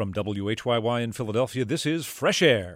From WHYY in Philadelphia, this is Fresh Air.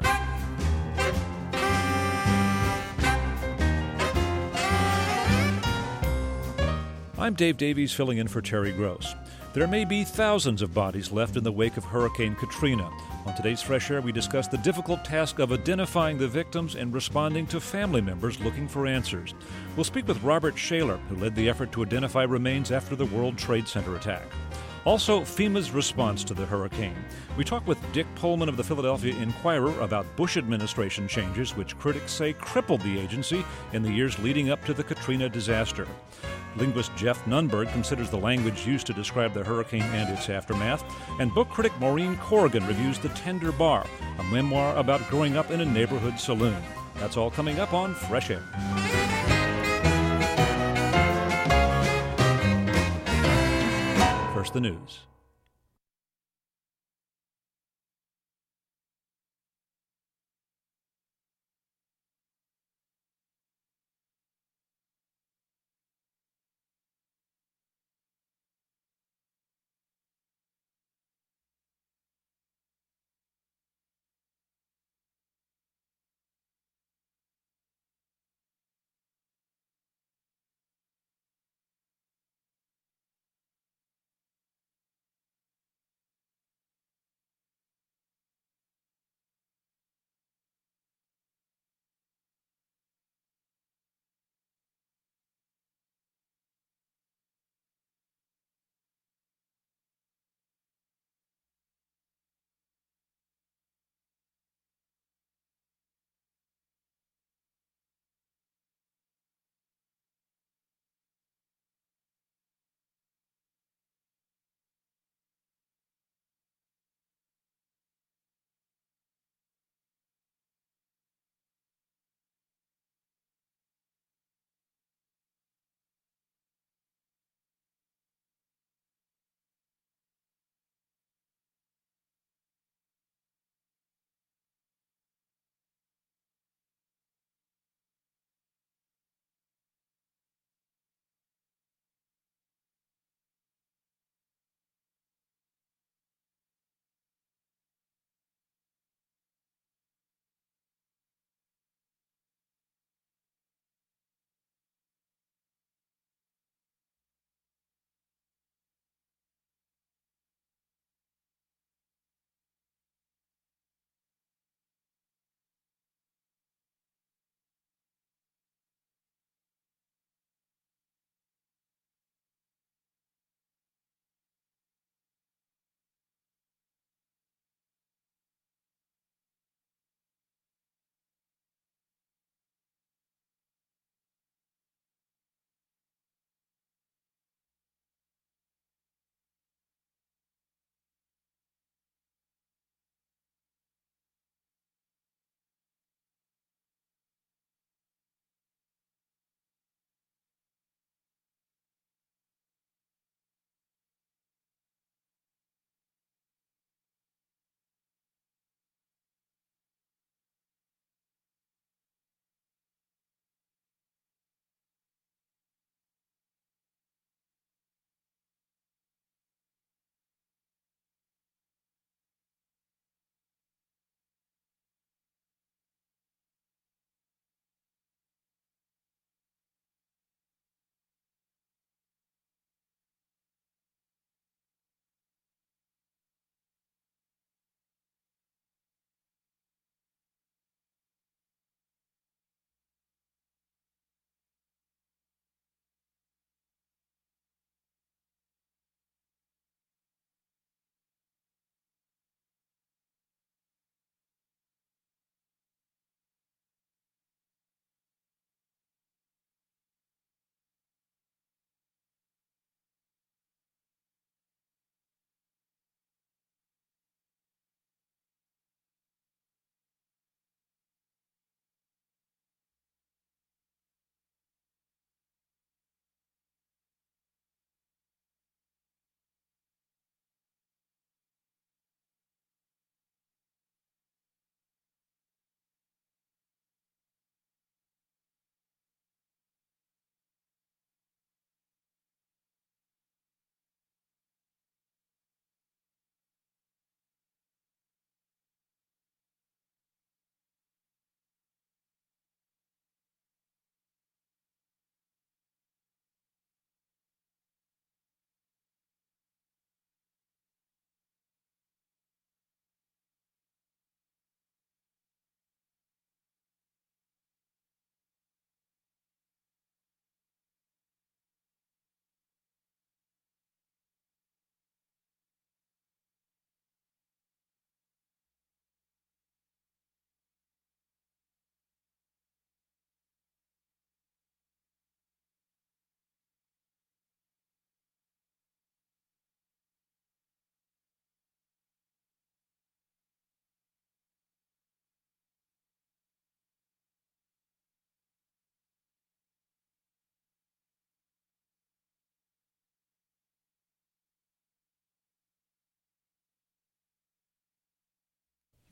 I'm Dave Davies, filling in for Terry Gross. There may be thousands of bodies left in the wake of Hurricane Katrina. On today's Fresh Air, we discuss the difficult task of identifying the victims and responding to family members looking for answers. We'll speak with Robert Shaler, who led the effort to identify remains after the World Trade Center attack. Also, FEMA's response to the hurricane. We talk with Dick Pullman of the Philadelphia Inquirer about Bush administration changes, which critics say crippled the agency in the years leading up to the Katrina disaster. Linguist Jeff Nunberg considers the language used to describe the hurricane and its aftermath. And book critic Maureen Corrigan reviews The Tender Bar, a memoir about growing up in a neighborhood saloon. That's all coming up on Fresh Air. First, the news.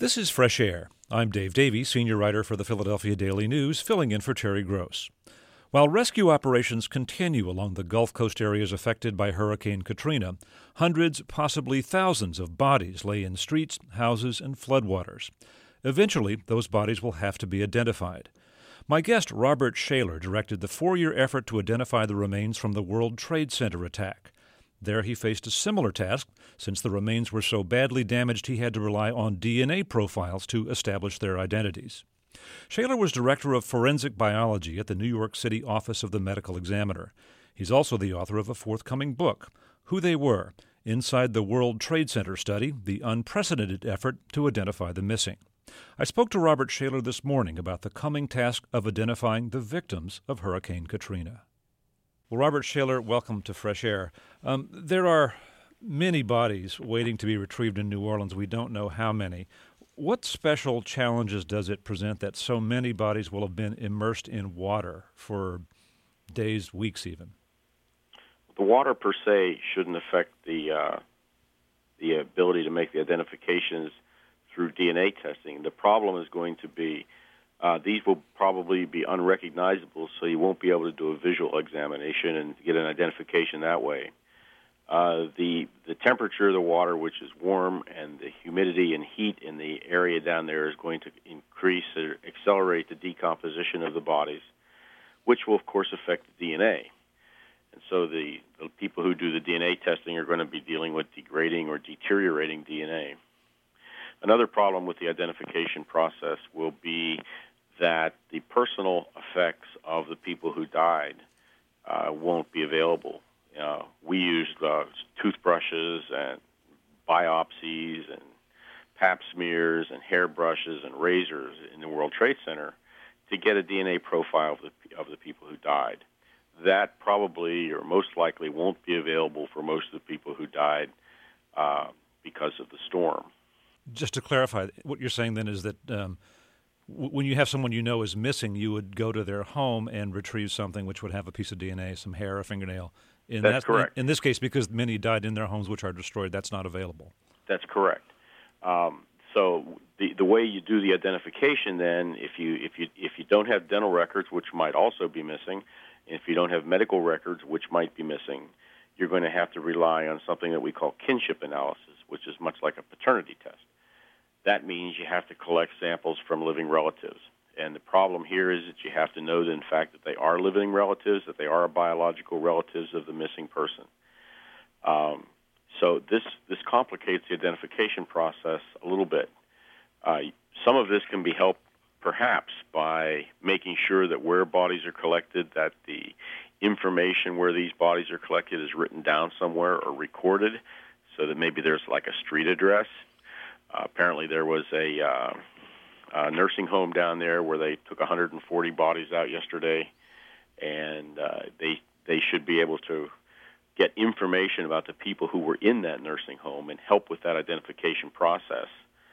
This is Fresh Air. I'm Dave Davies, senior writer for the Philadelphia Daily News, filling in for Terry Gross. While rescue operations continue along the Gulf Coast areas affected by Hurricane Katrina, hundreds, possibly thousands of bodies lay in streets, houses, and floodwaters. Eventually, those bodies will have to be identified. My guest, Robert Shaler, directed the 4-year effort to identify the remains from the World Trade Center attack. There he faced a similar task, since the remains were so badly damaged he had to rely on DNA profiles to establish their identities. Shaler was director of forensic biology at the New York City office of the Medical Examiner. He's also the author of a forthcoming book, Who They Were, Inside the World Trade Center Study, the unprecedented effort to identify the missing. I spoke to Robert Shaler this morning about the coming task of identifying the victims of Hurricane Katrina. Well, Robert Shaler, welcome to Fresh Air. There are many bodies waiting to be retrieved in New Orleans. We don't know how many. What special challenges does it present that so many bodies will have been immersed in water for days, weeks even? The water per se shouldn't affect the ability to make the identifications through DNA testing. The problem is going to be these will probably be unrecognizable, so you won't be able to do a visual examination and get an identification that way. The temperature of the water, which is warm, and the humidity and heat in the area down there is going to increase or accelerate the decomposition of the bodies, which will, of course, affect the DNA. And so the people who do the DNA testing are going to be dealing with degrading or deteriorating DNA. Another problem with the identification process will be that the personal effects of the people who died won't be available. We used toothbrushes and biopsies and pap smears and hairbrushes and razors in the World Trade Center to get a DNA profile of the people who died. That probably or most likely won't be available for most of the people who died because of the storm. Just to clarify, what you're saying then is that when you have someone you know is missing, you would go to their home and retrieve something which would have a piece of DNA, some hair, a fingernail. That's correct. In this case, because many died in their homes which are destroyed, that's not available. That's correct. So the way you do the identification then, if you don't have dental records, which might also be missing, if you don't have medical records, which might be missing, you're going to have to rely on something that we call kinship analysis, which is much like a paternity test. That means you have to collect samples from living relatives. And the problem here is that you have to know that, in fact, that they are living relatives, that they are biological relatives of the missing person. So this complicates the identification process a little bit. Some of this can be helped, perhaps, by making sure that where bodies are collected, that the information where these bodies are collected is written down somewhere or recorded, so that maybe there's like a street address. Apparently there was a nursing home down there where they took 140 bodies out yesterday, and they should be able to get information about the people who were in that nursing home and help with that identification process.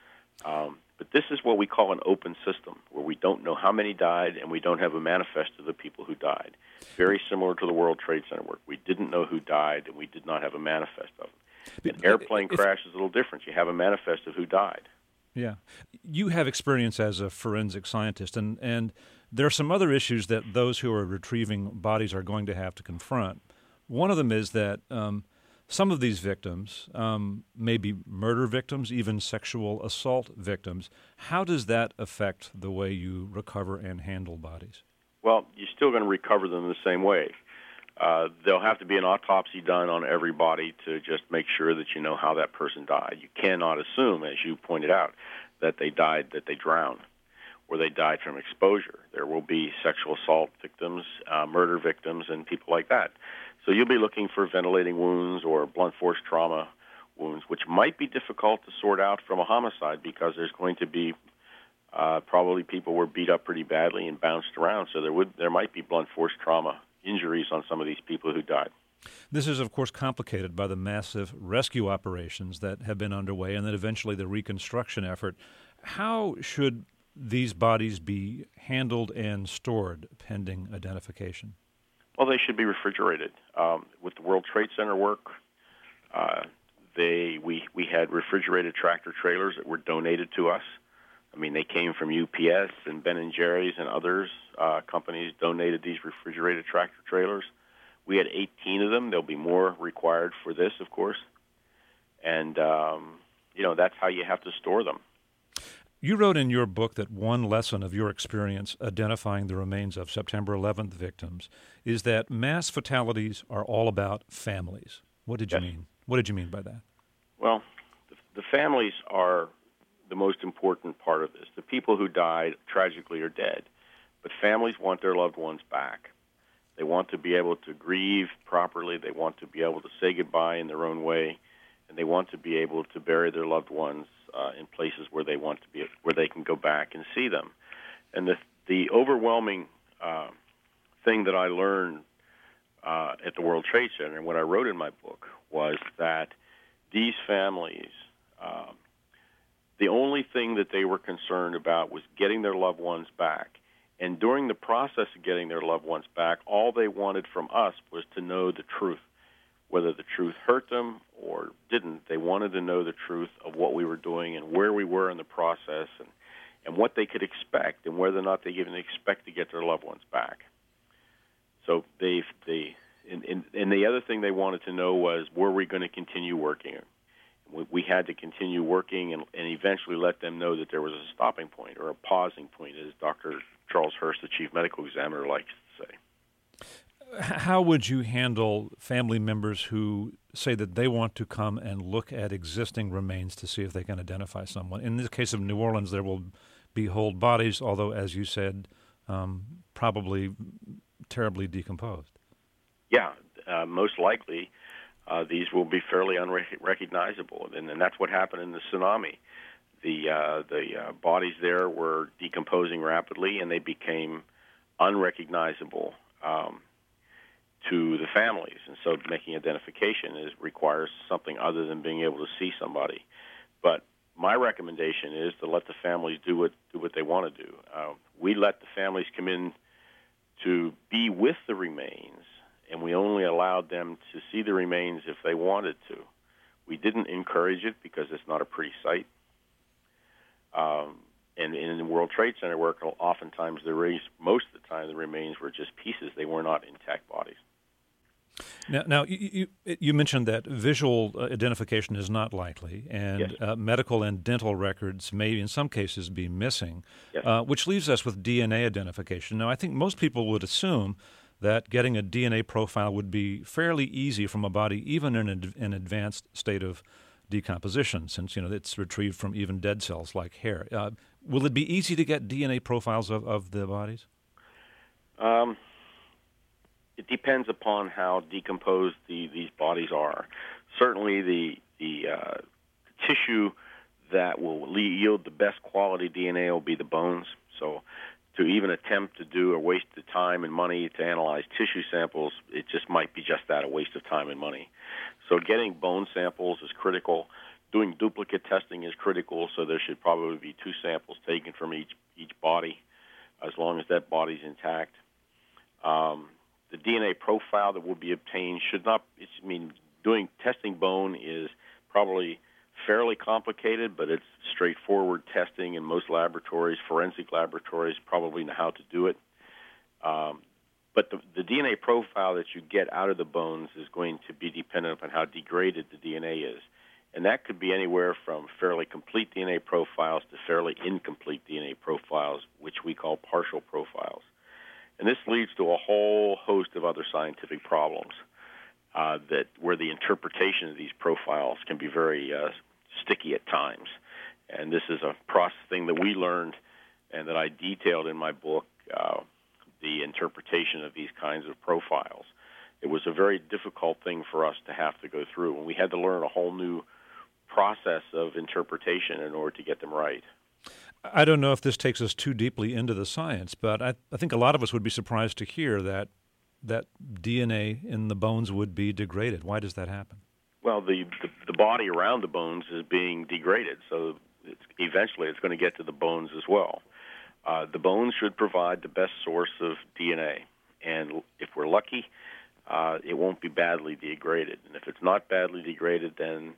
But this is what we call an open system, where we don't know how many died and we don't have a manifest of the people who died. Very similar to the World Trade Center work. We didn't know who died and we did not have a manifest of them. An airplane crash is a little different. You have a manifest of who died. Yeah. You have experience as a forensic scientist, and there are some other issues that those who are retrieving bodies are going to have to confront. One of them is that some of these victims may be murder victims, even sexual assault victims. How does that affect the way you recover and handle bodies? Well, you're still going to recover them the same way. There'll have to be an autopsy done on every body to just make sure that you know how that person died. You cannot assume, as you pointed out, that they drowned, or they died from exposure. There will be sexual assault victims, murder victims, and people like that. So you'll be looking for ventilating wounds or blunt force trauma wounds, which might be difficult to sort out from a homicide because there's going to be probably people were beat up pretty badly and bounced around. So there might be blunt force trauma injuries on some of these people who died. This is, of course, complicated by the massive rescue operations that have been underway and then eventually the reconstruction effort. How should these bodies be handled and stored pending identification? Well, they should be refrigerated. With the World Trade Center work, we had refrigerated tractor trailers that were donated to us. I mean, they came from UPS and Ben & Jerry's and others companies donated these refrigerated tractor trailers. We had 18 of them. There'll be more required for this, of course. And, that's how you have to store them. You wrote in your book that one lesson of your experience identifying the remains of September 11th victims is that mass fatalities are all about families. What did you mean? What did you mean by that? Well, the families are the most important part of this. The people who died tragically are dead, but families want their loved ones back. They want to be able to grieve properly. They want to be able to say goodbye in their own way, and they want to be able to bury their loved ones in places where they want to be, where they can go back and see them. And the overwhelming thing that I learned at the World Trade Center, and what I wrote in my book, was that these families, the only thing that they were concerned about was getting their loved ones back. And during the process of getting their loved ones back, all they wanted from us was to know the truth. Whether the truth hurt them or didn't, they wanted to know the truth of what we were doing and where we were in the process and what they could expect and whether or not they even expect to get their loved ones back. So and the other thing they wanted to know was, were we going to continue working? We had to continue working and eventually let them know that there was a stopping point or a pausing point, as Dr. Charles Hurst, the chief medical examiner, likes to say. How would you handle family members who say that they want to come and look at existing remains to see if they can identify someone? In the case of New Orleans, there will be whole bodies, although, as you said, probably terribly decomposed. Yeah, most likely these will be fairly unrecognizable, and that's what happened in the tsunami. The bodies there were decomposing rapidly, and they became unrecognizable to the families. And so making identification requires something other than being able to see somebody. But my recommendation is to let the families do what they want to do. We let the families come in to be with the remains, and we only allowed them to see the remains if they wanted to. We didn't encourage it because it's not a pretty sight. And in the World Trade Center work, oftentimes most of the time the remains were just pieces. They were not intact bodies. Now you mentioned that visual identification is not likely, and medical and dental records may, in some cases, be missing, which leaves us with DNA identification. Now, I think most people would assume that getting a DNA profile would be fairly easy from a body, even in an advanced state of decomposition, since it's retrieved from even dead cells like hair. Will it be easy to get DNA profiles of the bodies? It depends upon how decomposed these bodies are. Certainly, the tissue that will yield the best quality DNA will be the bones. So, to even attempt to do a waste of time and money to analyze tissue samples, it just might be just that, a waste of time and money. So, getting bone samples is critical. Doing duplicate testing is critical. So, there should probably be 2 samples taken from each body, as long as that body's intact. The DNA profile that will be obtained should not, doing testing bone is probably fairly complicated, but it's straightforward testing in most laboratories. Forensic laboratories probably know how to do it. But the DNA profile that you get out of the bones is going to be dependent upon how degraded the DNA is. And that could be anywhere from fairly complete DNA profiles to fairly incomplete DNA profiles, which we call partial profiles. And this leads to a whole host of other scientific problems where the interpretation of these profiles can be very sticky at times. And this is a process thing that we learned and that I detailed in my book, the interpretation of these kinds of profiles. It was a very difficult thing for us to have to go through, and we had to learn a whole new process of interpretation in order to get them right. I don't know if this takes us too deeply into the science, but I think a lot of us would be surprised to hear that DNA in the bones would be degraded. Why does that happen? Well, the body around the bones is being degraded, so eventually it's going to get to the bones as well. The bones should provide the best source of DNA, and if we're lucky, it won't be badly degraded. And if it's not badly degraded, then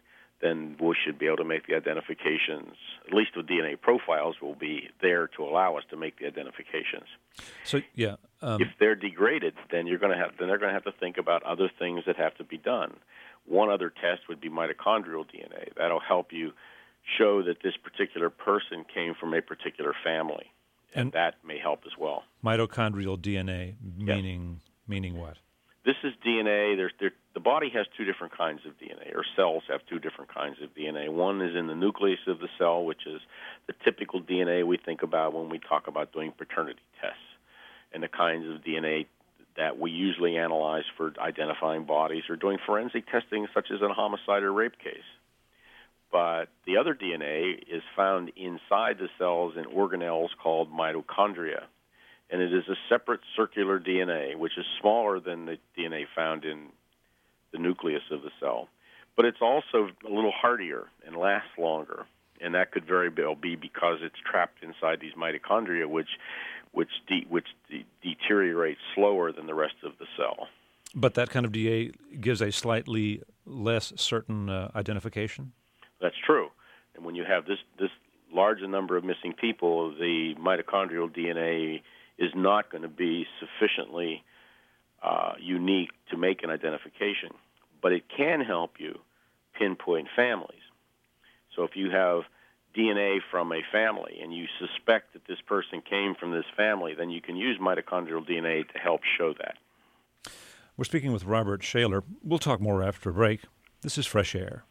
then we should be able to make the identifications. At least the DNA profiles will be there to allow us to make the identifications. So if they're degraded, then they're going to have to think about other things that have to be done. One other test would be mitochondrial DNA. That'll help you show that this particular person came from a particular family, and that may help as well. Mitochondrial DNA, meaning what? This is DNA. The body has two different kinds of DNA, or cells have two different kinds of DNA. One is in the nucleus of the cell, which is the typical DNA we think about when we talk about doing paternity tests, and the kinds of DNA that we usually analyze for identifying bodies or doing forensic testing, such as in a homicide or rape case. But the other DNA is found inside the cells in organelles called mitochondria. And it is a separate circular DNA, which is smaller than the DNA found in the nucleus of the cell. But it's also a little hardier and lasts longer. And that could very well be because it's trapped inside these mitochondria, which deteriorates slower than the rest of the cell. But that kind of DNA gives a slightly less certain identification? That's true. And when you have this large number of missing people, the mitochondrial DNA is not going to be sufficiently unique to make an identification. But it can help you pinpoint families. So if you have DNA from a family and you suspect that this person came from this family, then you can use mitochondrial DNA to help show that. We're speaking with Robert Shaler. We'll talk more after a break. This is Fresh Air.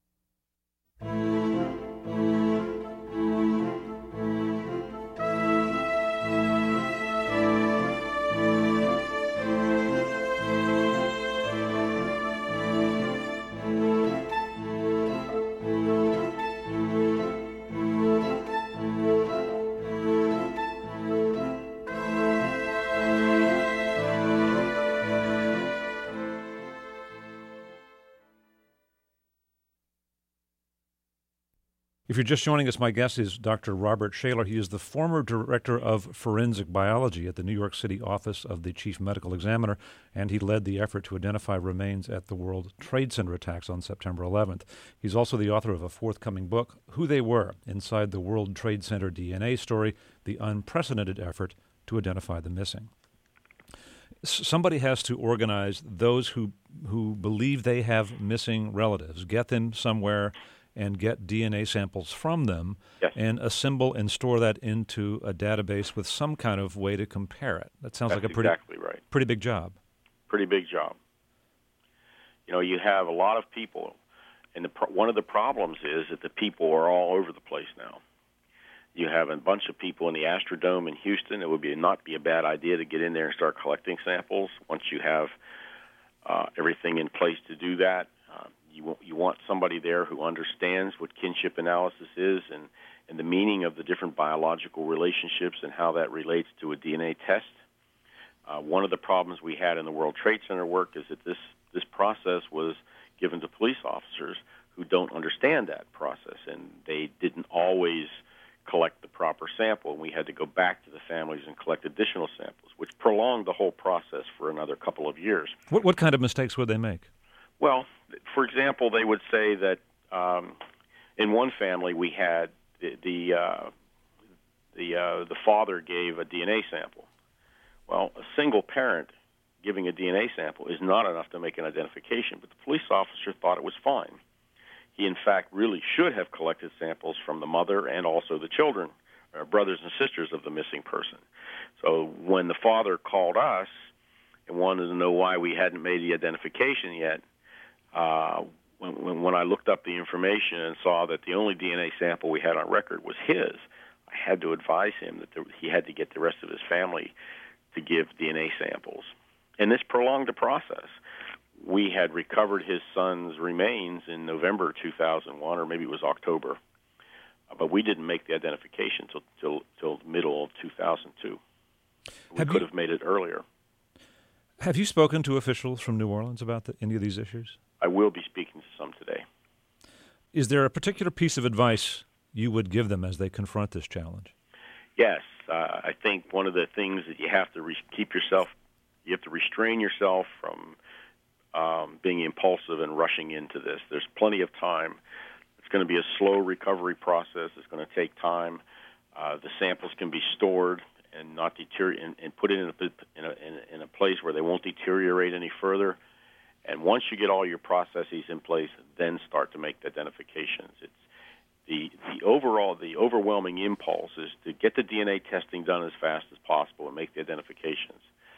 If you're just joining us, my guest is Dr. Robert Shaler. He is the former director of forensic biology at the New York City office of the Chief Medical Examiner, and he led the effort to identify remains at the World Trade Center attacks on September 11th. He's also the author of a forthcoming book, Who They Were, Inside the World Trade Center DNA Story, the unprecedented effort to identify the missing. Somebody has to organize those who believe they have missing relatives, get them somewhere, and get DNA samples from them, and assemble and store that into a database with some kind of way to compare it. That sounds like a pretty big job. Pretty big job. You know, you have a lot of people, and one of the problems is that the people are all over the place now. You have a bunch of people in the Astrodome in Houston. It would not be a bad idea to get in there and start collecting samples once you have everything in place to do that. You want somebody there who understands what kinship analysis is and the meaning of the different biological relationships and how that relates to a DNA test. One of the problems we had in the World Trade Center work is that this process was given to police officers who don't understand that process, and they didn't always collect the proper sample, and we had to go back to the families and collect additional samples, which prolonged the whole process for another couple of years. What kind of mistakes would they make? Well, for example, they would say that in one family we had the father gave a DNA sample. Well, a single parent giving a DNA sample is not enough to make an identification, but the police officer thought it was fine. He, in fact, really should have collected samples from the mother and also the children, brothers and sisters of the missing person. So when the father called us and wanted to know why we hadn't made the identification yet, when I looked up the information and saw that the only DNA sample we had on record was his, I had to advise him that he had to get the rest of his family to give DNA samples. And this prolonged the process. We had recovered his son's remains in November 2001, or maybe it was October, but we didn't make the identification till middle of 2002. We could have made it earlier. Have you spoken to officials from New Orleans about any of these issues? I will be speaking to some today. Is there a particular piece of advice you would give them as they confront this challenge? Yes. I think one of the things that you have to keep yourself, you have to restrain yourself from being impulsive and rushing into this. There's plenty of time. It's going to be a slow recovery process. It's going to take time. The samples can be stored and not deteriorate, and put in a place where they won't deteriorate any further. And once you get all your processes in place, then start to make the identifications. It's the overwhelming impulse is to get the DNA testing done as fast as possible and make the identifications.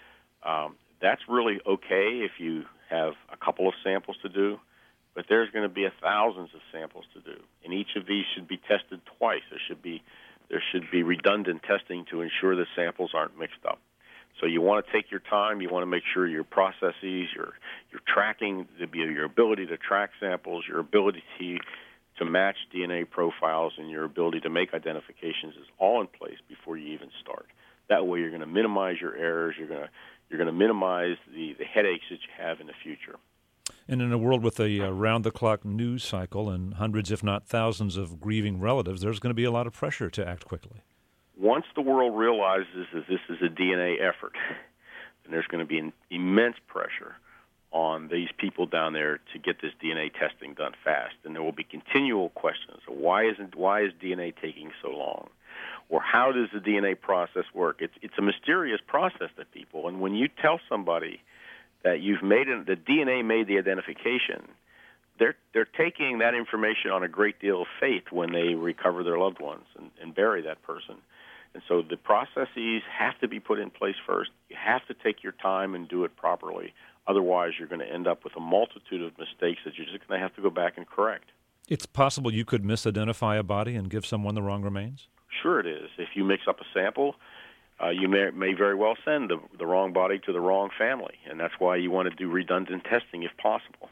That's really okay if you have a couple of samples to do, but there's going to be thousands of samples to do, and each of these should be tested twice. There should be redundant testing to ensure the samples aren't mixed up. So you want to take your time. You want to make sure your processes, your tracking, your ability to track samples, your ability to match DNA profiles, and your ability to make identifications is all in place before you even start. That way, you're going to minimize your errors. You're going to minimize the headaches that you have in the future. And in a world with a round-the-clock news cycle and hundreds, if not thousands, of grieving relatives, there's going to be a lot of pressure to act quickly. Once the world realizes that this is a DNA effort, then there's going to be an immense pressure on these people down there to get this DNA testing done fast. And there will be continual questions. Why is DNA taking so long? Or how does the DNA process work? It's a mysterious process to people. And when you tell somebody that the DNA made the identification, they're taking that information on a great deal of faith when they recover their loved ones and bury that person. And so the processes have to be put in place first. You have to take your time and do it properly. Otherwise, you're going to end up with a multitude of mistakes that you're just going to have to go back and correct. It's possible you could misidentify a body and give someone the wrong remains? Sure it is. If you mix up a sample, you may very well send the wrong body to the wrong family, and that's why you want to do redundant testing if possible.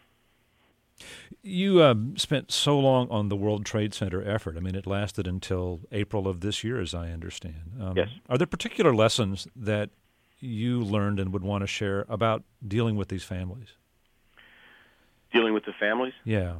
You spent so long on the World Trade Center effort. I mean, it lasted until April of this year, as I understand. Yes. Are there particular lessons that you learned and would want to share about dealing with these families? Dealing with the families? Yeah.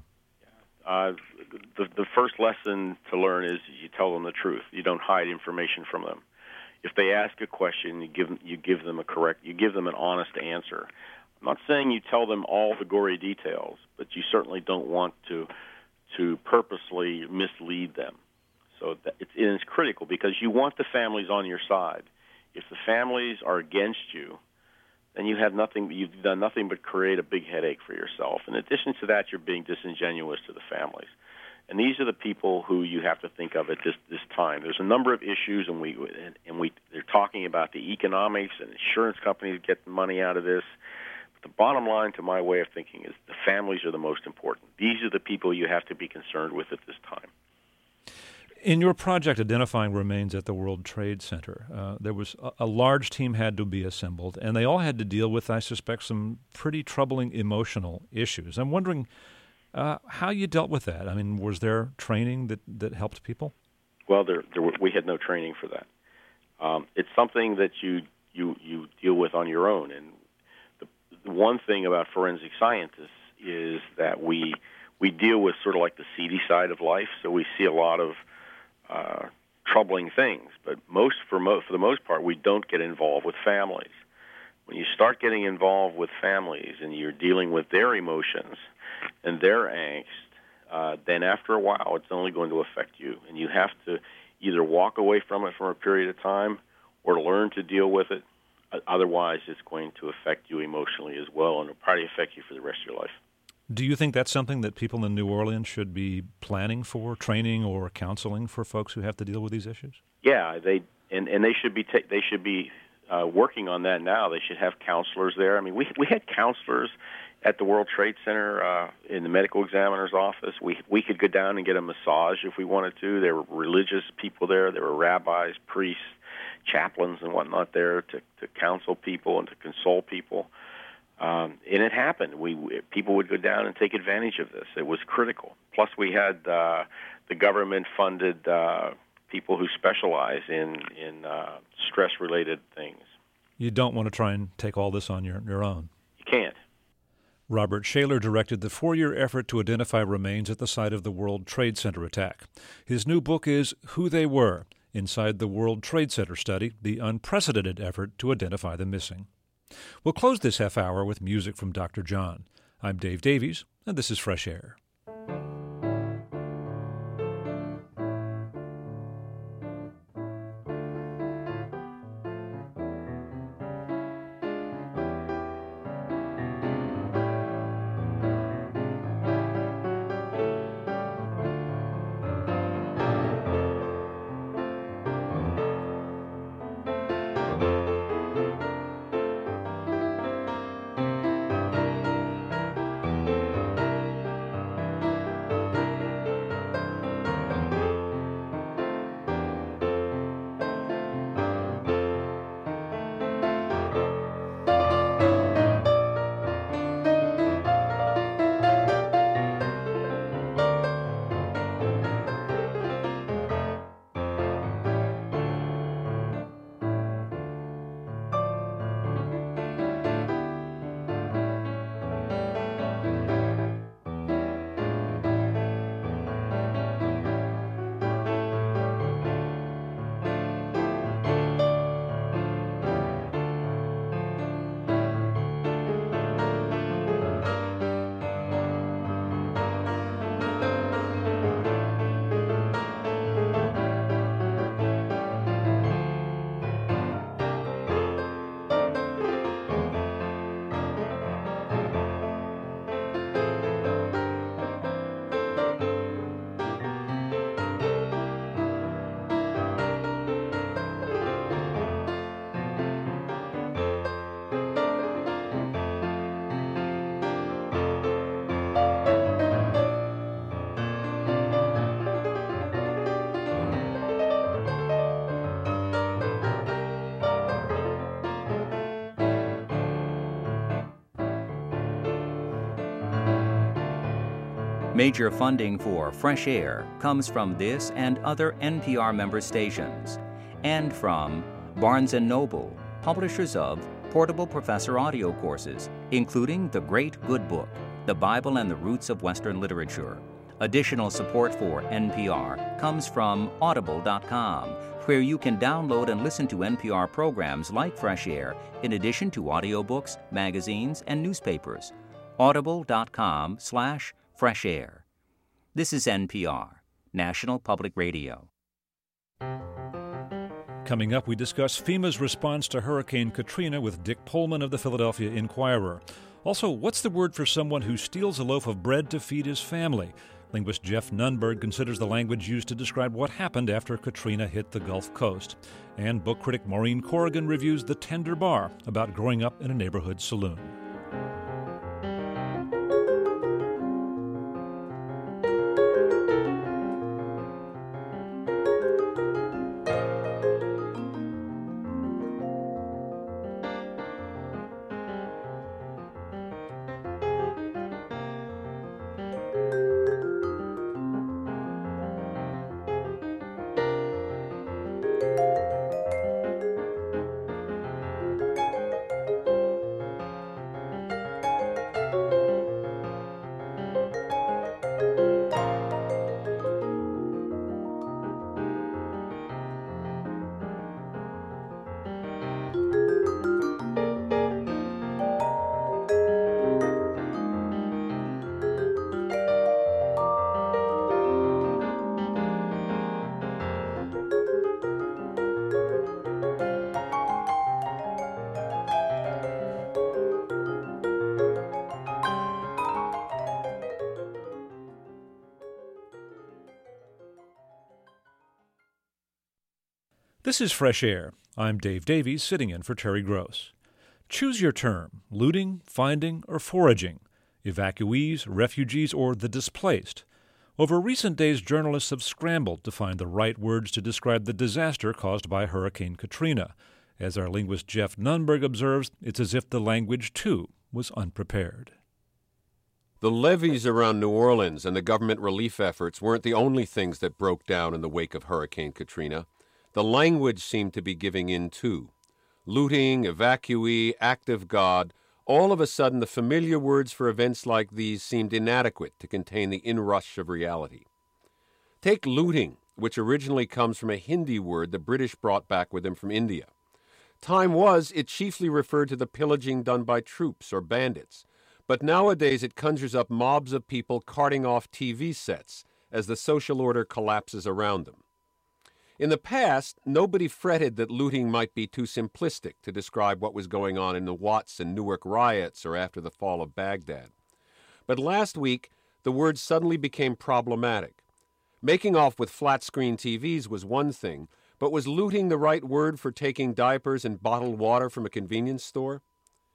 The first lesson to learn is you tell them the truth. You don't hide information from them. If they ask a question, you give them an honest answer. I'm not saying you tell them all the gory details, but you certainly don't want to purposely mislead them. So it's critical because you want the families on your side. If the families are against you, then you've done nothing but create a big headache for yourself. In addition to that, you're being disingenuous to the families. And these are the people who you have to think of at this time. There's a number of issues, and they're talking about the economics and insurance companies getting money out of this. But the bottom line, to my way of thinking, is the families are the most important. These are the people you have to be concerned with at this time. In your project identifying remains at the World Trade Center, there was a large team had to be assembled, and they all had to deal with, I suspect, some pretty troubling emotional issues. I'm wondering how you dealt with that. I mean, was there training that helped people? Well, we had no training for that. It's something that you deal with on your own. And the one thing about forensic scientists is that we deal with sort of like the seedy side of life, so we see a lot of troubling things, but for the most part, we don't get involved with families. When you start getting involved with families and you're dealing with their emotions and their angst, then after a while, it's only going to affect you, and you have to either walk away from it for a period of time or learn to deal with it. Otherwise, it's going to affect you emotionally as well, and it'll probably affect you for the rest of your life. Do you think that's something that people in New Orleans should be planning for, training or counseling for folks who have to deal with these issues? Yeah, they should be working on that now. They should have counselors there. I mean, we had counselors at the World Trade Center in the medical examiner's office. We could go down and get a massage if we wanted to. There were religious people there. There were rabbis, priests, chaplains, and whatnot there to counsel people and to console people. And it happened. People would go down and take advantage of this. It was critical. Plus, we had the government-funded people who specialize in stress-related things. You don't want to try and take all this on your own. You can't. Robert Shaler directed the 4-year effort to identify remains at the site of the World Trade Center attack. His new book is Who They Were, Inside the World Trade Center Study, the unprecedented effort to identify the missing. We'll close this half hour with music from Dr. John. I'm Dave Davies, and this is Fresh Air. Major funding for Fresh Air comes from this and other NPR member stations, and from Barnes & Noble, publishers of portable professor audio courses, including The Great Good Book, The Bible and the Roots of Western Literature. Additional support for NPR comes from Audible.com, where you can download and listen to NPR programs like Fresh Air, in addition to audiobooks, magazines, and newspapers. Audible.com/Fresh Air. This is NPR, National Public Radio. Coming up, we discuss FEMA's response to Hurricane Katrina with Dick Pullman of the Philadelphia Inquirer. Also, what's the word for someone who steals a loaf of bread to feed his family? Linguist Jeff Nunberg considers the language used to describe what happened after Katrina hit the Gulf Coast. And book critic Maureen Corrigan reviews The Tender Bar, about growing up in a neighborhood saloon. This is Fresh Air. I'm Dave Davies, sitting in for Terry Gross. Choose your term: looting, finding, or foraging, evacuees, refugees, or the displaced. Over recent days, journalists have scrambled to find the right words to describe the disaster caused by Hurricane Katrina. As our linguist Jeff Nunberg observes, it's as if the language, too, was unprepared. The levees around New Orleans and the government relief efforts weren't the only things that broke down in the wake of Hurricane Katrina. The language seemed to be giving in, too. Looting, evacuee, act of God, all of a sudden the familiar words for events like these seemed inadequate to contain the inrush of reality. Take looting, which originally comes from a Hindi word the British brought back with them from India. Time was, it chiefly referred to the pillaging done by troops or bandits, but nowadays it conjures up mobs of people carting off TV sets as the social order collapses around them. In the past, nobody fretted that looting might be too simplistic to describe what was going on in the Watts and Newark riots or after the fall of Baghdad. But last week, the word suddenly became problematic. Making off with flat-screen TVs was one thing, but was looting the right word for taking diapers and bottled water from a convenience store?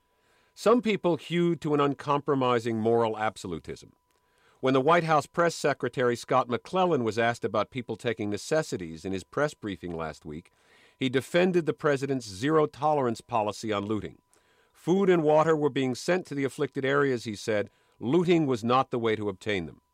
Some people hewed to an uncompromising moral absolutism. When the White House press secretary Scott McClellan was asked about people taking necessities in his press briefing last week, he defended the president's zero-tolerance policy on looting. Food and water were being sent to the afflicted areas, he said. Looting was not the way to obtain them.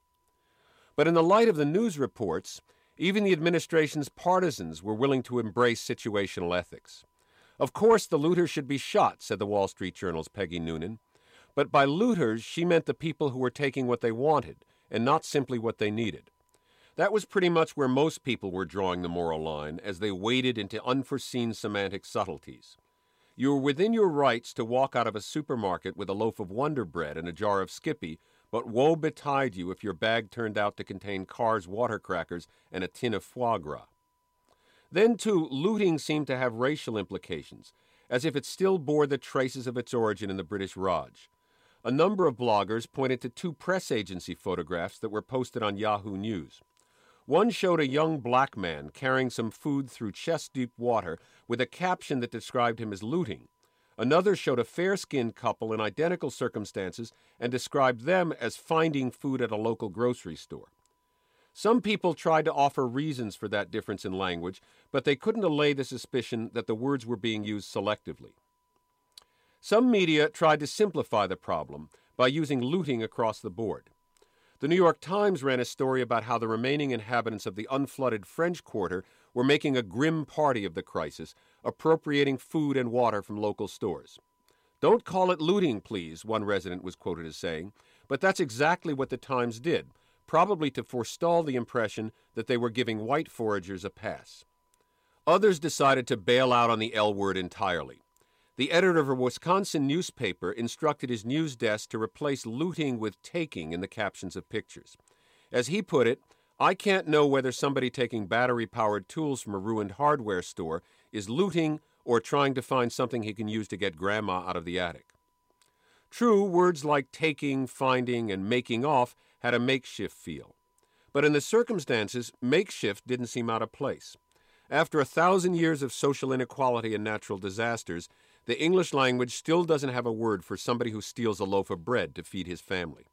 But in the light of the news reports, even the administration's partisans were willing to embrace situational ethics. Of course, the looters should be shot, said the Wall Street Journal's Peggy Noonan. But by looters, she meant the people who were taking what they wanted and not simply what they needed. That was pretty much where most people were drawing the moral line as they waded into unforeseen semantic subtleties. You were within your rights to walk out of a supermarket with a loaf of Wonder Bread and a jar of Skippy, but woe betide you if your bag turned out to contain Carr's water crackers and a tin of foie gras. Then, too, looting seemed to have racial implications, as if it still bore the traces of its origin in the British Raj. A number of bloggers pointed to two press agency photographs that were posted on Yahoo News. One showed a young black man carrying some food through chest-deep water with a caption that described him as looting. Another showed a fair-skinned couple in identical circumstances and described them as finding food at a local grocery store. Some people tried to offer reasons for that difference in language, but they couldn't allay the suspicion that the words were being used selectively. Some media tried to simplify the problem by using looting across the board. The New York Times ran a story about how the remaining inhabitants of the unflooded French Quarter were making a grim party of the crisis, appropriating food and water from local stores. "Don't call it looting, please," one resident was quoted as saying, but that's exactly what the Times did, probably to forestall the impression that they were giving white foragers a pass. Others decided to bail out on the L word entirely. The editor of a Wisconsin newspaper instructed his news desk to replace looting with taking in the captions of pictures. As he put it, "I can't know whether somebody taking battery-powered tools from a ruined hardware store is looting or trying to find something he can use to get Grandma out of the attic." True, words like taking, finding, and making off had a makeshift feel. But in the circumstances, makeshift didn't seem out of place. After 1,000 years of social inequality and natural disasters, the English language still doesn't have a word for somebody who steals a loaf of bread to feed his family.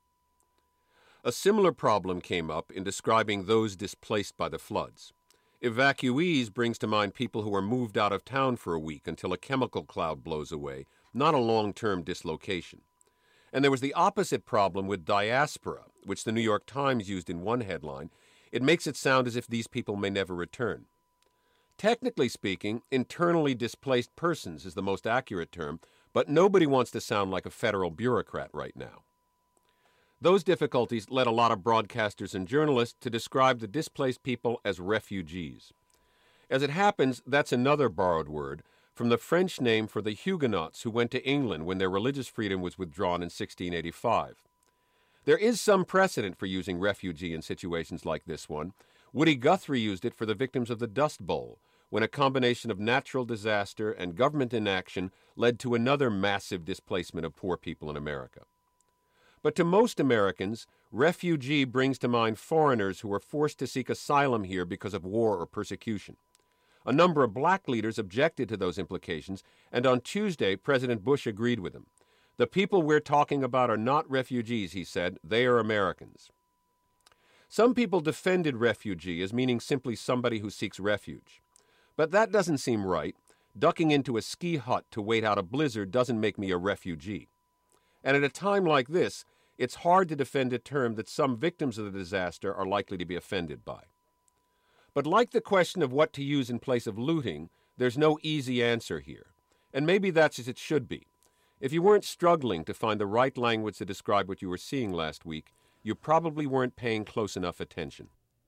A similar problem came up in describing those displaced by the floods. Evacuees brings to mind people who are moved out of town for a week until a chemical cloud blows away, not a long-term dislocation. And there was the opposite problem with diaspora, which the New York Times used in one headline. It makes it sound as if these people may never return. Technically speaking, internally displaced persons is the most accurate term, but nobody wants to sound like a federal bureaucrat right now. Those difficulties led a lot of broadcasters and journalists to describe the displaced people as refugees. As it happens, that's another borrowed word from the French name for the Huguenots who went to England when their religious freedom was withdrawn in 1685. There is some precedent for using refugee in situations like this one. Woody Guthrie used it for the victims of the Dust Bowl, when a combination of natural disaster and government inaction led to another massive displacement of poor people in America. But to most Americans, refugee brings to mind foreigners who were forced to seek asylum here because of war or persecution. A number of black leaders objected to those implications, and on Tuesday, President Bush agreed with them. "The people we're talking about are not refugees," he said. "They are Americans." Some people defended refugee as meaning simply somebody who seeks refuge. But that doesn't seem right. Ducking into a ski hut to wait out a blizzard doesn't make me a refugee. And at a time like this, it's hard to defend a term that some victims of the disaster are likely to be offended by. But like the question of what to use in place of looting, there's no easy answer here. And maybe that's as it should be. If you weren't struggling to find the right language to describe what you were seeing last week, you probably weren't paying close enough attention.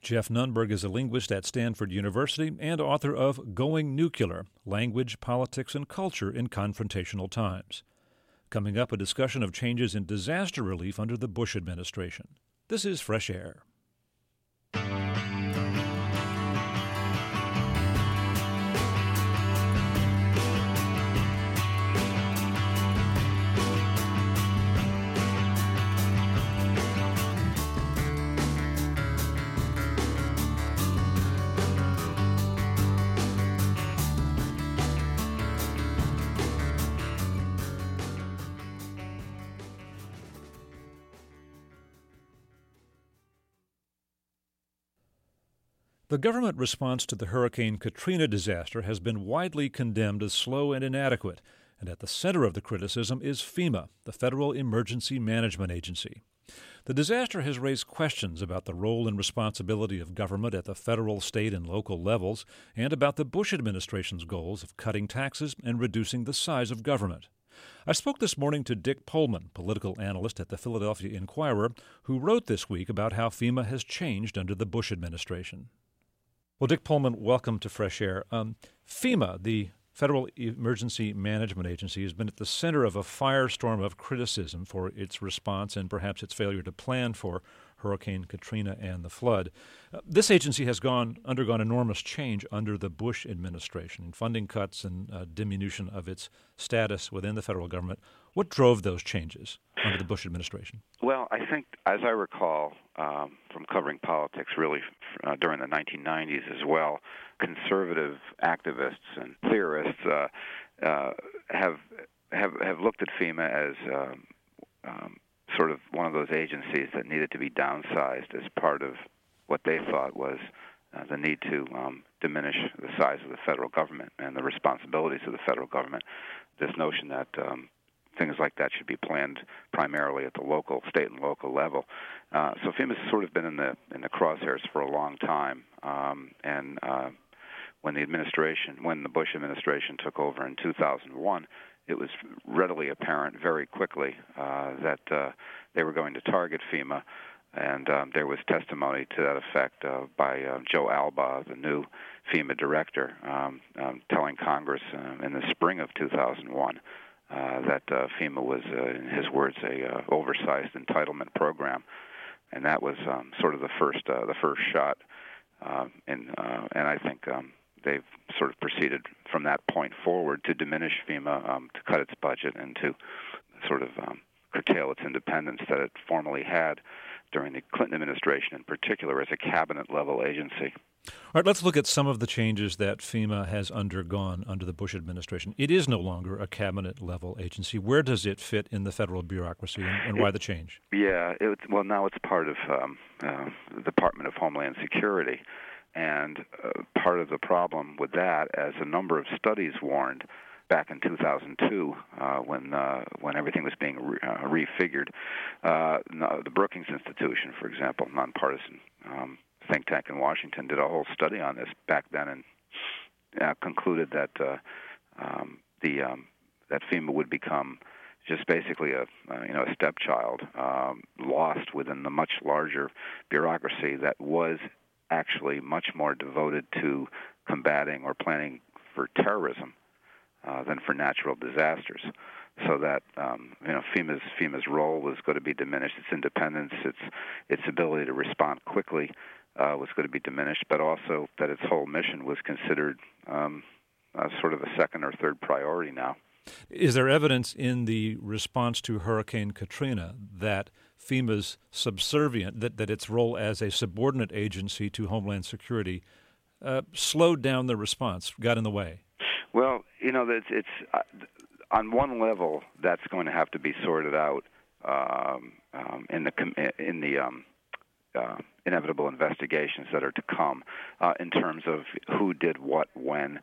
Jeff Nunberg is a linguist at Stanford University and author of Going Nuclear: Language, Politics, and Culture in Confrontational Times. Coming up, a discussion of changes in disaster relief under the Bush administration. This is Fresh Air. The government response to the Hurricane Katrina disaster has been widely condemned as slow and inadequate, and at the center of the criticism is FEMA, the Federal Emergency Management Agency. The disaster has raised questions about the role and responsibility of government at the federal, state, and local levels, and about the Bush administration's goals of cutting taxes and reducing the size of government. I spoke this morning to Dick Pullman, political analyst at the Philadelphia Inquirer, who wrote this week about how FEMA has changed under the Bush administration. Well, Dick Pullman, welcome to Fresh Air. FEMA, the Federal Emergency Management Agency, has been at the center of a firestorm of criticism for its response and perhaps its failure to plan for Hurricane Katrina and the flood. This agency has undergone enormous change under the Bush administration, funding cuts and diminution of its status within the federal government. What drove those changes under the Bush administration? Well, I think, as I recall from covering politics really during the 1990s as well, conservative activists and theorists have looked at FEMA as sort of one of those agencies that needed to be downsized as part of what they thought was the need to diminish the size of the federal government and the responsibilities of the federal government. This notion that things like that should be planned primarily at the local, state and local level. So FEMA's sort of been in the crosshairs for a long time, and when the Bush administration took over in 2001, it was readily apparent very quickly that they were going to target FEMA, and there was testimony to that effect by Joe Alba, the new FEMA director, telling Congress in the spring of 2001 that FEMA was, in his words, a oversized entitlement program, and that was sort of the first shot. And I think they've sort of proceeded from that point forward to diminish FEMA, to cut its budget, and to sort of curtail its independence that it formerly had during the Clinton administration, in particular, as a cabinet-level agency. All right, let's look at some of the changes that FEMA has undergone under the Bush administration. It is no longer a cabinet-level agency. Where does it fit in the federal bureaucracy, and why the change? Yeah, now it's part of the Department of Homeland Security. And part of the problem with that, as a number of studies warned back in 2002, when everything was being refigured, the Brookings Institution, for example, nonpartisan think tank in Washington, did a whole study on this back then, and concluded that that FEMA would become just basically a stepchild, lost within the much larger bureaucracy that was actually much more devoted to combating or planning for terrorism than for natural disasters. So that FEMA's role was going to be diminished. Its independence, its ability to respond quickly was going to be diminished, but also that its whole mission was considered sort of a second or third priority now. Is there evidence in the response to Hurricane Katrina that FEMA's subservient, that its role as a subordinate agency to Homeland Security slowed down the response, got in the way? Well, it's on one level that's going to have to be sorted out in the inevitable investigations that are to come in terms of who did what when,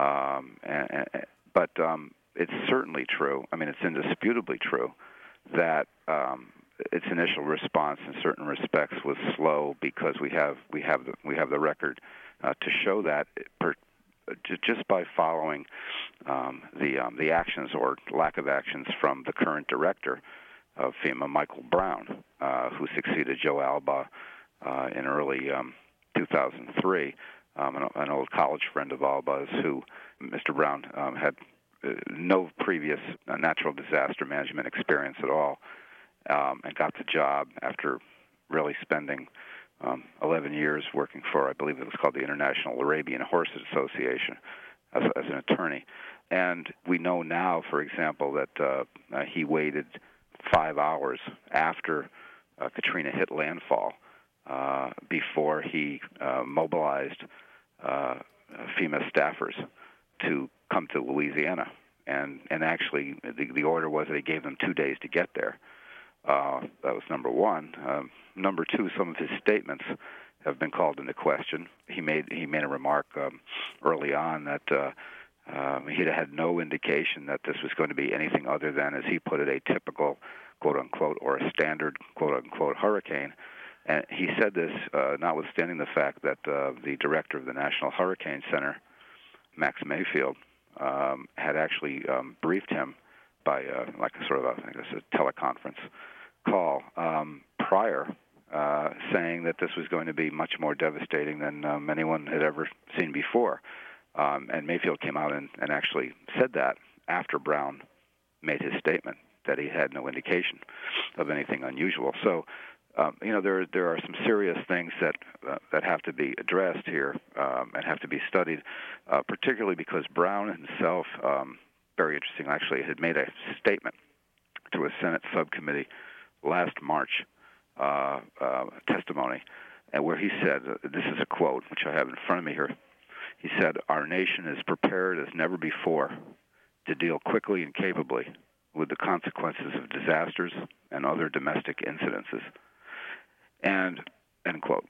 but it's certainly true. I mean, it's indisputably true that its initial response, in certain respects, was slow because we have the record to show that just by following the actions or lack of actions from the current director of FEMA, Michael Brown, who succeeded Joe Alba in early 2003. An old college friend of Alba's, who Mr. Brown had no previous natural disaster management experience at all, and got the job after really spending 11 years working for, I believe it was called the International Arabian Horse Association, as an attorney. And we know now, for example, that he waited 5 hours after Katrina hit landfall before he mobilized FEMA staffers to come to Louisiana. And actually, the order was that he gave them 2 days to get there. That was number one. Number two, some of his statements have been called into question. He made a remark early on that he had no indication that this was going to be anything other than, as he put it, a typical quote-unquote or a standard quote-unquote hurricane. And he said this notwithstanding the fact that the director of the National Hurricane Center, Max Mayfield, had actually briefed him by like a sort of a teleconference call prior, saying that this was going to be much more devastating than anyone had ever seen before. And Mayfield came out and actually said that after Brown made his statement that he had no indication of anything unusual. So, there are some serious things that have to be addressed here and have to be studied, particularly because Brown himself, very interesting actually, had made a statement to a Senate subcommittee last March, testimony, and where he said, this is a quote, which I have in front of me here, he said, "Our nation is prepared as never before to deal quickly and capably with the consequences of disasters and other domestic incidences." And end quote.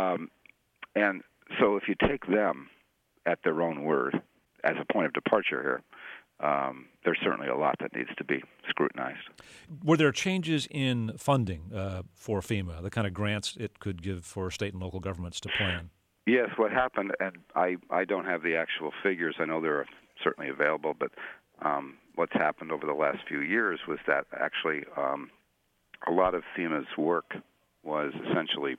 And so if you take them at their own word as a point of departure here, there's certainly a lot that needs to be scrutinized. Were there changes in funding for FEMA, the kind of grants it could give for state and local governments to plan? Yes, what happened, and I don't have the actual figures. I know they're certainly available, but what's happened over the last few years was that actually a lot of FEMA's work was essentially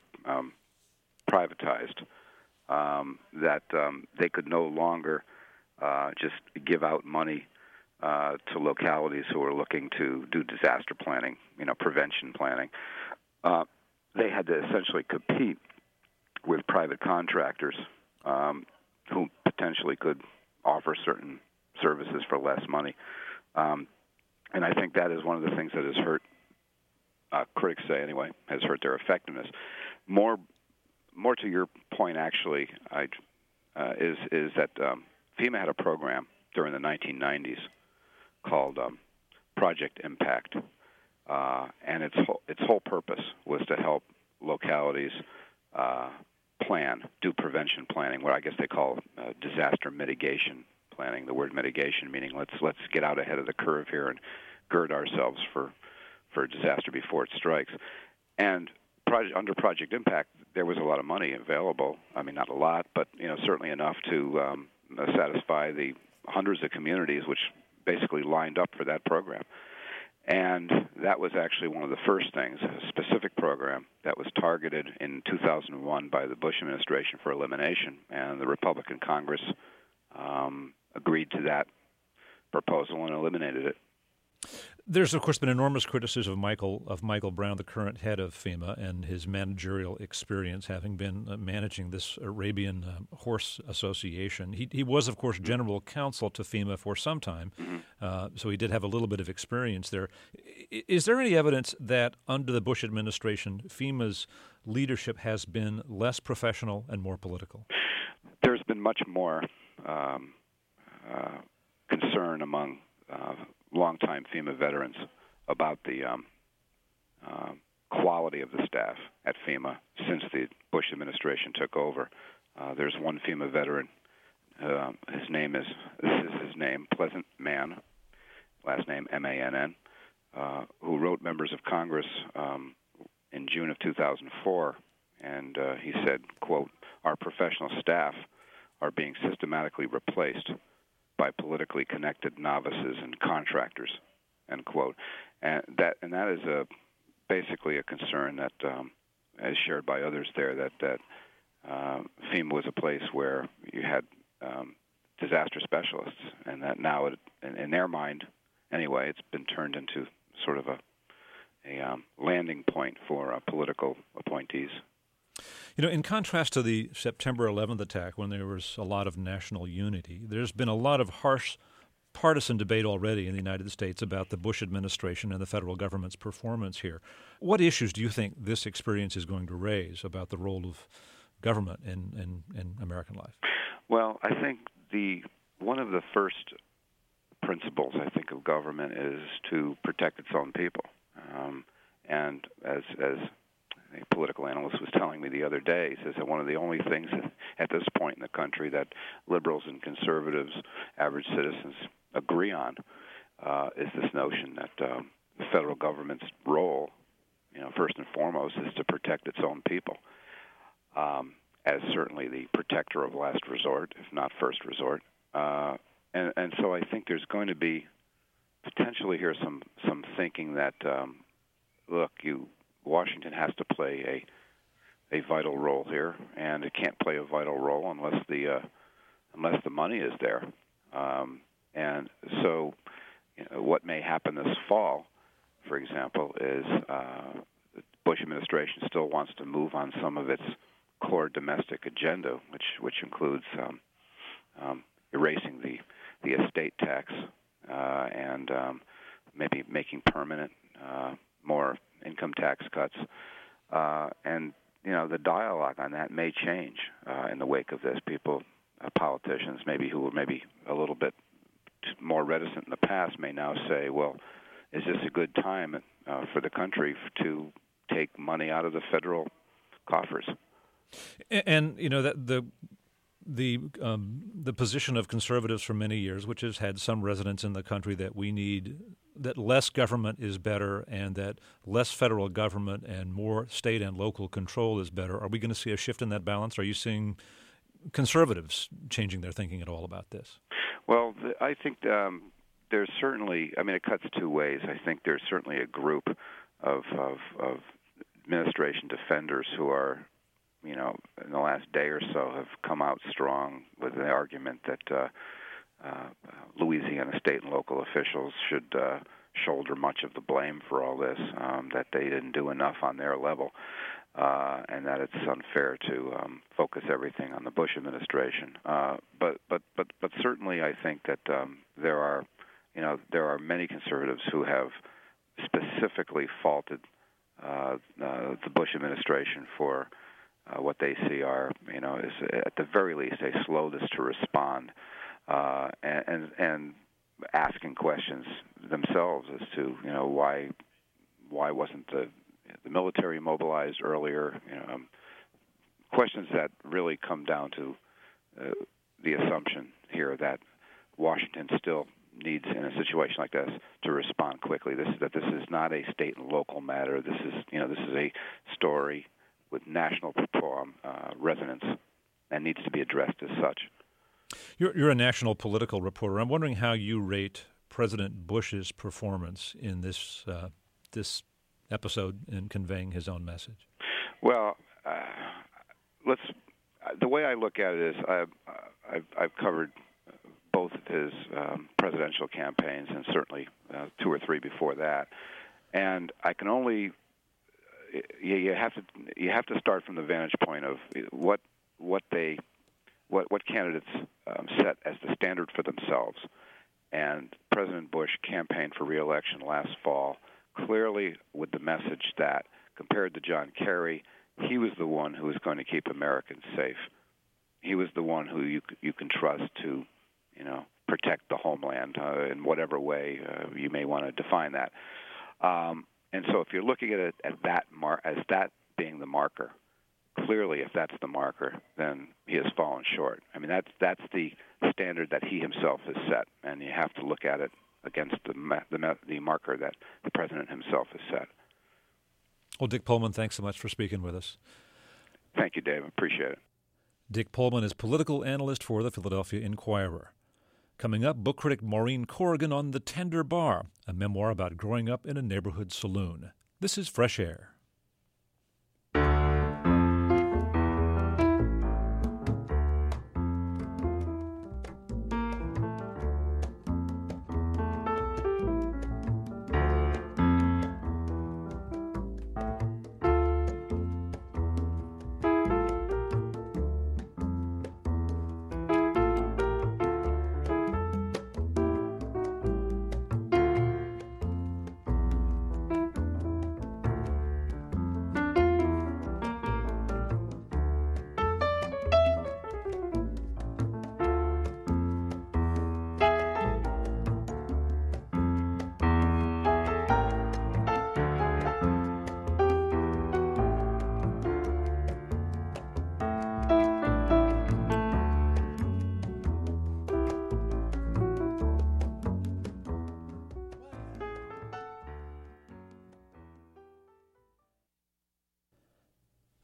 privatized, that they could no longer just give out money to localities who are looking to do disaster planning, prevention planning. They had to essentially compete with private contractors who potentially could offer certain services for less money. And I think that is one of the things that has hurt, critics say anyway, has hurt their effectiveness. More to your point, actually, is that FEMA had a program during the 1990s called Project Impact, and its whole purpose was to help localities do prevention planning, what I guess they call disaster mitigation planning. The word mitigation meaning let's get out ahead of the curve here and gird ourselves for disaster before it strikes. And under Project Impact, there was a lot of money available. I mean, not a lot, but certainly enough to satisfy the hundreds of communities which basically lined up for that program. And that was actually one of the first things, a specific program that was targeted in 2001 by the Bush administration for elimination, and the Republican Congress agreed to that proposal and eliminated it. There's, of course, been enormous criticism of Michael Brown, the current head of FEMA, and his managerial experience, having been managing this Arabian Horse Association. He was, of course, general counsel to FEMA for some time, so he did have a little bit of experience there. Is there any evidence that under the Bush administration, FEMA's leadership has been less professional and more political? There's been much more concern among longtime FEMA veterans about the quality of the staff at FEMA since the Bush administration took over. There's one FEMA veteran. This is his name, Pleasant Mann, last name Mann, who wrote members of Congress in June of 2004, and he said, quote, "Our professional staff are being systematically replaced by politically connected novices and contractors," end quote. And that is basically a concern that is shared by others there, that FEMA was a place where you had disaster specialists, and that now, in their mind, anyway, it's been turned into sort of a landing point for political appointees. You know, in contrast to the September 11th attack, when there was a lot of national unity, there's been a lot of harsh partisan debate already in the United States about the Bush administration and the federal government's performance here. What issues do you think this experience is going to raise about the role of government in American life? Well, I think one of the first principles, I think, of government is to protect its own people. And as a political analyst was telling me the other day, he says that one of the only things at this point in the country that liberals and conservatives, average citizens, agree on is this notion that the federal government's role, first and foremost, is to protect its own people, as certainly the protector of last resort, if not first resort. And so I think there's going to be potentially here some thinking that, Washington has to play a vital role here, and it can't play a vital role unless the money is there. And so, what may happen this fall, for example, is the Bush administration still wants to move on some of its core domestic agenda, which includes erasing the estate tax and maybe making permanent more income tax cuts, and the dialogue on that may change in the wake of this. Politicians, maybe who were maybe a little bit more reticent in the past, may now say, "Well, is this a good time for the country to take money out of the federal coffers?" And that the position of conservatives for many years, which has had some resonance in the country, that less government is better and that less federal government and more state and local control is better. Are we going to see a shift in that balance? Are you seeing conservatives changing their thinking at all about this? Well, I think there's certainly, it cuts two ways. I think there's certainly a group of administration defenders who are, in the last day or so have come out strong with the argument that Louisiana state and local officials should shoulder much of the blame for all this, that they didn't do enough on their level, and that it's unfair to focus everything on the Bush administration. But certainly, I think that there are many conservatives who have specifically faulted the Bush administration for what they see are, is at the very least a slowness to respond, and asking questions themselves as to why wasn't the military mobilized earlier? Questions that really come down to the assumption here that Washington still needs, in a situation like this, to respond quickly. This is not a state and local matter. This is a story with national resonance and needs to be addressed as such. You're a national political reporter. I'm wondering how you rate President Bush's performance in this episode in conveying his own message. Well, the way I look at it is I've covered both of his presidential campaigns and certainly two or three before that, and I can only you have to start from the vantage point of what candidates set as the standard for themselves. And President Bush campaigned for re-election last fall clearly with the message that, compared to John Kerry, he was the one who was going to keep Americans safe. He was the one who you can trust to, protect the homeland in whatever way you may want to define that. And so, if you're looking at it as that being the marker, clearly, if that's the marker, then he has fallen short. That's the standard that he himself has set, and you have to look at it against the marker that the president himself has set. Well, Dick Pullman, thanks so much for speaking with us. Thank you, Dave. Appreciate it. Dick Pullman is political analyst for the Philadelphia Inquirer. Coming up, book critic Maureen Corrigan on The Tender Bar, a memoir about growing up in a neighborhood saloon. This is Fresh Air.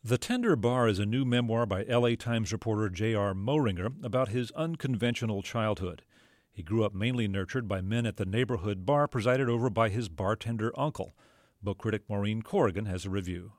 The Tender Bar is a new memoir by L.A. Times reporter J.R. Moehringer about his unconventional childhood. He grew up mainly nurtured by men at the neighborhood bar presided over by his bartender uncle. Book critic Maureen Corrigan has a review.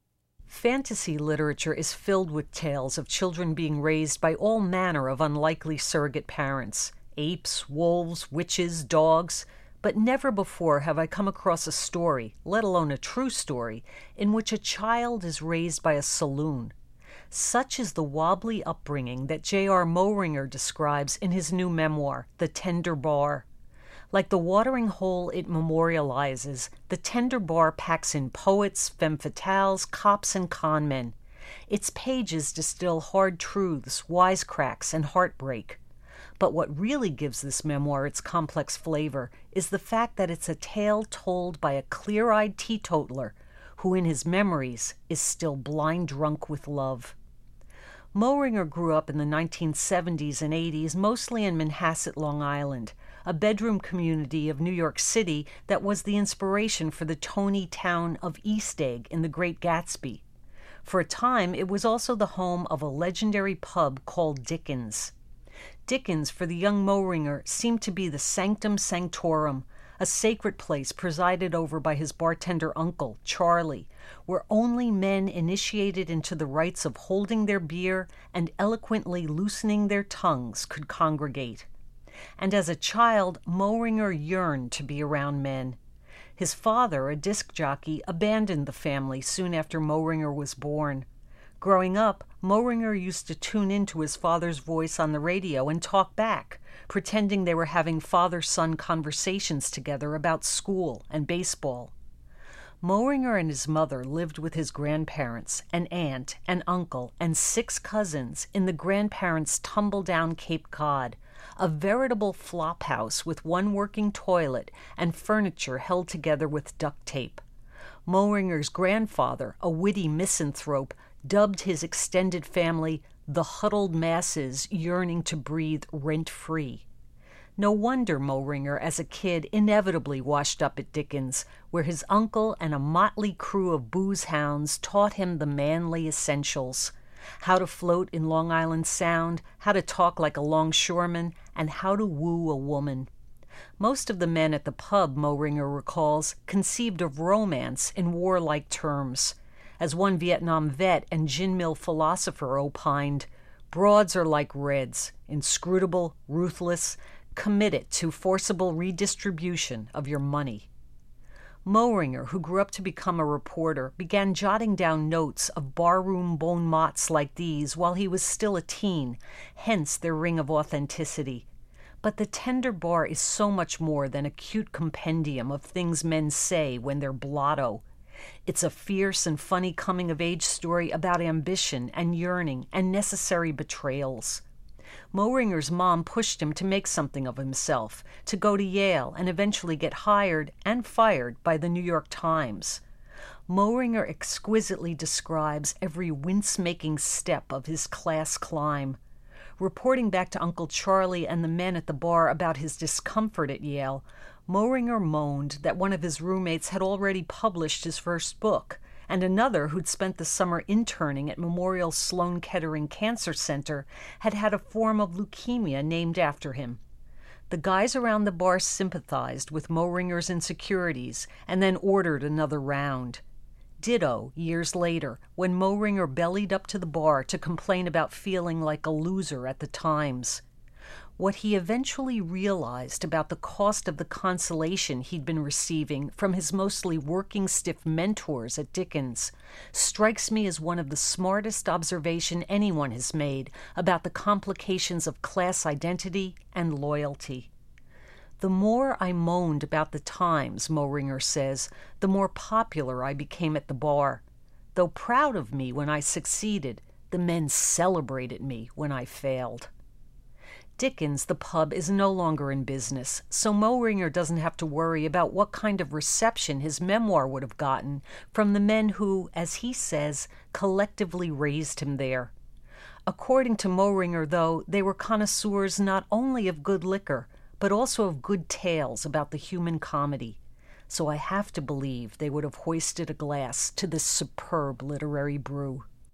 Fantasy literature is filled with tales of children being raised by all manner of unlikely surrogate parents, apes, wolves, witches, dogs, but never before have I come across a story, let alone a true story, in which a child is raised by a saloon. Such is the wobbly upbringing that J.R. Moehringer describes in his new memoir, The Tender Bar. Like the watering hole it memorializes, The Tender Bar packs in poets, femme fatales, cops, and con men. Its pages distill hard truths, wisecracks, and heartbreak. But what really gives this memoir its complex flavor is the fact that it's a tale told by a clear-eyed teetotaler who in his memories is still blind drunk with love. Moehringer grew up in the 1970s and 80s mostly in Manhasset, Long Island, a bedroom community of New York City that was the inspiration for the Tony town of East Egg in The Great Gatsby. For a time, it was also the home of a legendary pub called Dickens. Dickens, for the young Moehringer, seemed to be the sanctum sanctorum, a sacred place presided over by his bartender uncle, Charlie, where only men initiated into the rites of holding their beer and eloquently loosening their tongues could congregate. And as a child, Moehringer yearned to be around men. His father, a disc jockey, abandoned the family soon after Moehringer was born. Growing up, Moehringer used to tune into his father's voice on the radio and talk back, pretending they were having father-son conversations together about school and baseball. Moehringer and his mother lived with his grandparents, an aunt, an uncle, and 6 cousins in the grandparents' tumble-down Cape Cod, a veritable flop house with one working toilet and furniture held together with duct tape. Moehringer's grandfather, a witty misanthrope, dubbed his extended family the huddled masses yearning to breathe rent-free. No wonder Moehringer, as a kid, inevitably washed up at Dickens, where his uncle and a motley crew of booze hounds taught him the manly essentials: how to float in Long Island Sound, how to talk like a longshoreman, and how to woo a woman. Most of the men at the pub, Moehringer recalls, conceived of romance in warlike terms. As one Vietnam vet and gin mill philosopher opined, broads are like reds, inscrutable, ruthless, committed to forcible redistribution of your money. Moehringer, who grew up to become a reporter, began jotting down notes of barroom bon mots like these while he was still a teen, hence their ring of authenticity. But The Tender Bar is so much more than a cute compendium of things men say when they're blotto. It's a fierce and funny coming-of-age story about ambition and yearning and necessary betrayals. Moehringer's mom pushed him to make something of himself, to go to Yale and eventually get hired and fired by the New York Times. Moehringer exquisitely describes every wince-making step of his class climb. Reporting back to Uncle Charlie and the men at the bar about his discomfort at Yale, Moehringer moaned that one of his roommates had already published his first book, and another, who'd spent the summer interning at Memorial Sloan Kettering Cancer Center, had had a form of leukemia named after him. The guys around the bar sympathized with Moehringer's insecurities and then ordered another round. Ditto years later, when Moehringer bellied up to the bar to complain about feeling like a loser at the Times. What he eventually realized about the cost of the consolation he'd been receiving from his mostly working-stiff mentors at Dickens strikes me as one of the smartest observations anyone has made about the complications of class identity and loyalty. The more I moaned about the Times, Moehringer says, the more popular I became at the bar. Though proud of me when I succeeded, the men celebrated me when I failed. Dickens, the pub, is no longer in business, so Moehringer doesn't have to worry about what kind of reception his memoir would have gotten from the men who, as he says, collectively raised him there. According to Moehringer, though, they were connoisseurs not only of good liquor, but also of good tales about the human comedy. So I have to believe they would have hoisted a glass to this superb literary brew.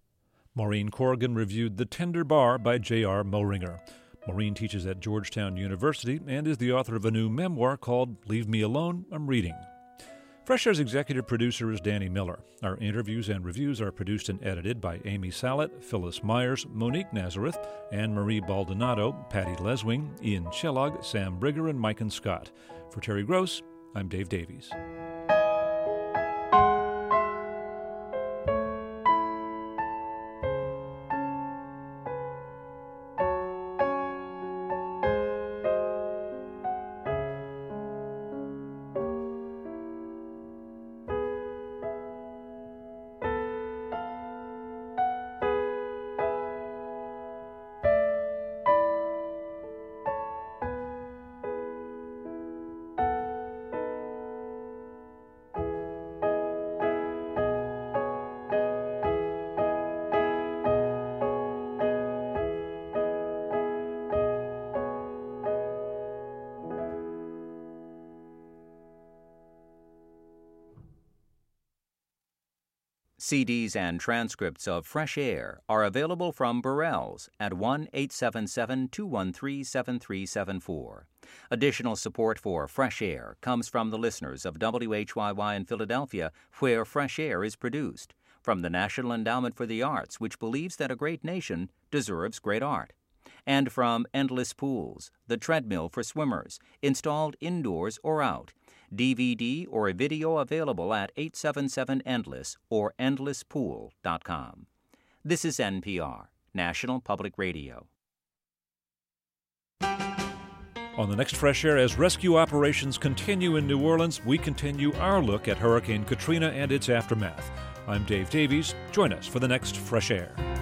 Maureen Corrigan reviewed The Tender Bar by J.R. Moehringer. Maureen teaches at Georgetown University and is the author of a new memoir called Leave Me Alone, I'm Reading. Fresh Air's executive producer is Danny Miller. Our interviews and reviews are produced and edited by Amy Salet, Phyllis Myers, Monique Nazareth, Anne-Marie Baldonado, Patty Leswing, Ian Kellogg, Sam Brigger, and Mike and Scott. For Terry Gross, I'm Dave Davies. CDs and transcripts of Fresh Air are available from Burrell's at 1-877-213-7374. Additional support for Fresh Air comes from the listeners of WHYY in Philadelphia, where Fresh Air is produced, from the National Endowment for the Arts, which believes that a great nation deserves great art, and from Endless Pools, the treadmill for swimmers, installed indoors or out. DVD or a video available at 877-ENDLESS or endlesspool.com. This is NPR, National Public Radio. On the next Fresh Air, as rescue operations continue in New Orleans, we continue our look at Hurricane Katrina and its aftermath. I'm Dave Davies. Join us for the next Fresh Air.